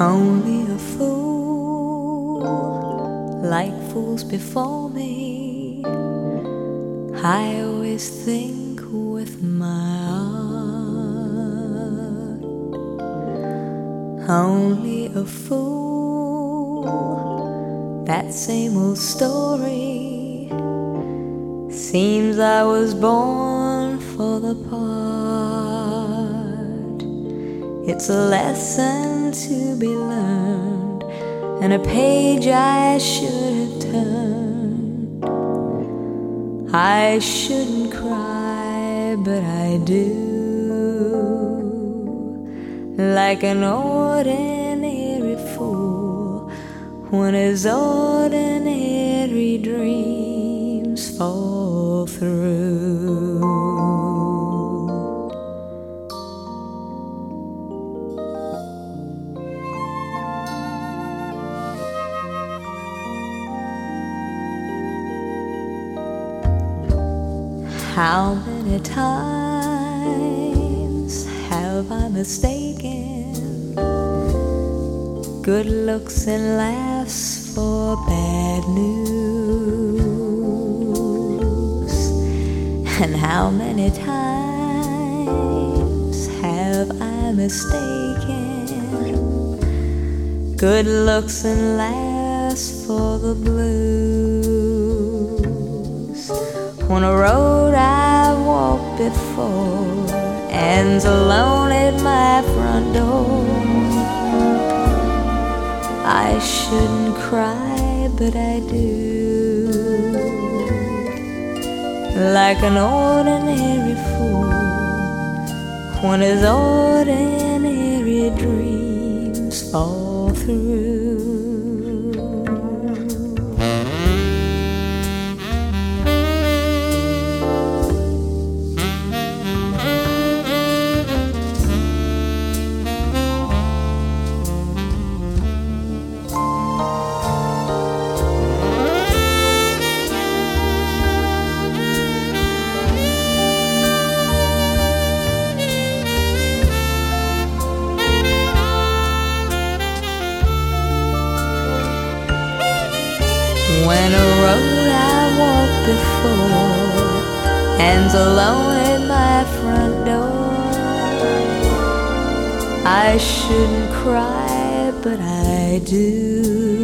Only a fool, like fools before me, I always think with my heart. Only a fool, that same old story. Seems I was born for the part. It's a lesson to be learned, and a page I should have turned. I shouldn't cry, but I do, like an ordinary fool, when his ordinary dreams fall through. How many times have I mistaken good looks and laughs for bad news? And how many times have I mistaken good looks and laughs for the blues? When a road I've walked before ends alone at my front door, I shouldn't cry, but I do, like an ordinary fool, when his ordinary dreams fall through. When a road I walked before ends alone at my front door, I shouldn't cry, but I do,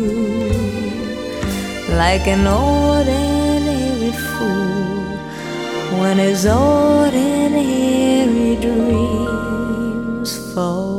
like an ordinary fool, when his ordinary dreams fall